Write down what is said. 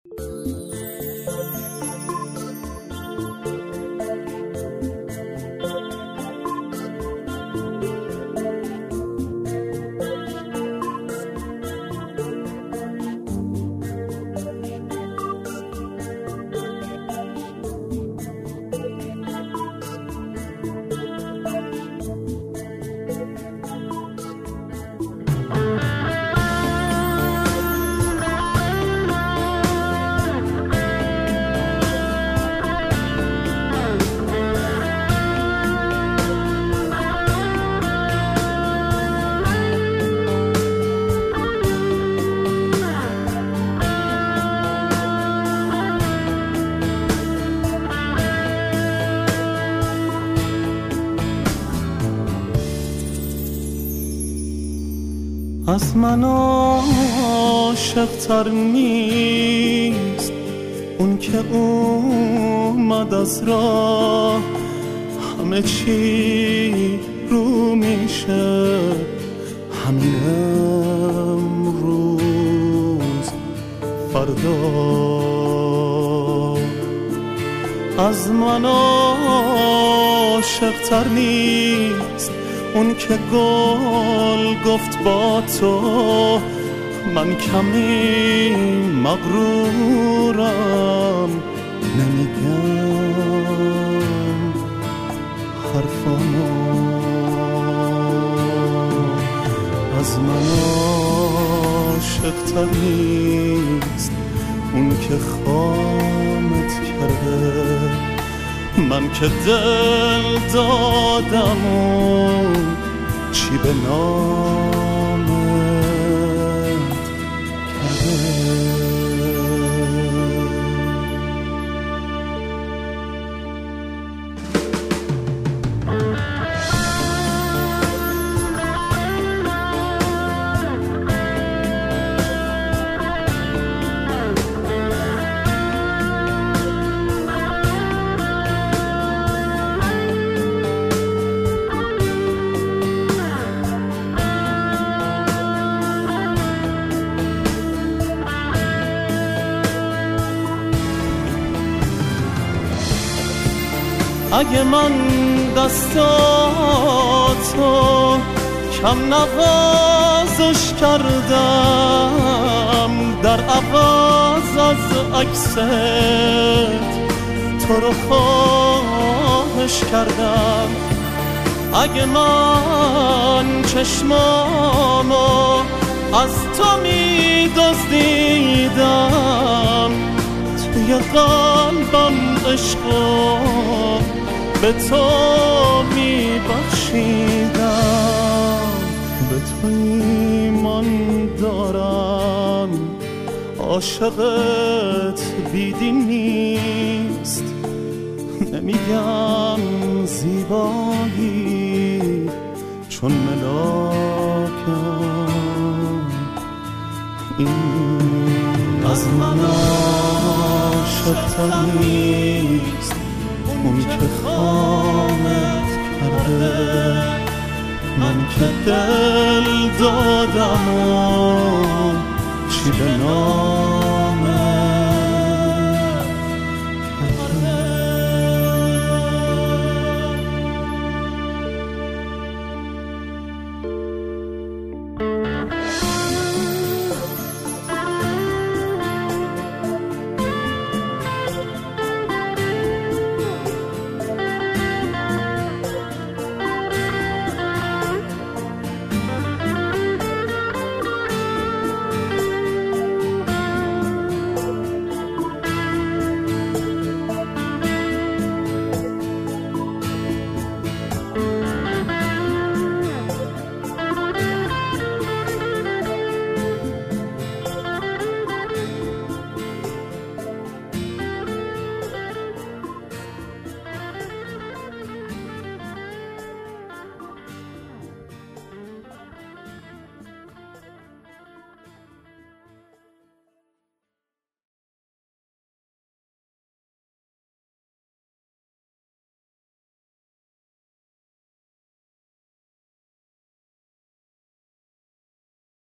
از من عاشق‌تر نیست اون که اومد از راه، همه چی رو میشه همین امروز فردا. از من عاشق‌تر نیست اون که گل گفت با تو، من کمی مغرورم نمیگم حرفامو. از من عاشق‌تر نیست اون که خامت کرده، من که دل دادم و چی به نامت کرده. اگه من دستاتو کم نوازش کردم، در عوض از عکست تو رو خواهش کردم، اگه من چشمامو از تو می دزدیدم، توی قلبم عشقو به تو می بخشیدم، به تو ایمان دارم، عاشقت بیدین نیست، نمیگم زیبایی چون ملاکم این. از من عاشق‌تر نیست اون که خامت کرده، من که دل دادم و چی به نام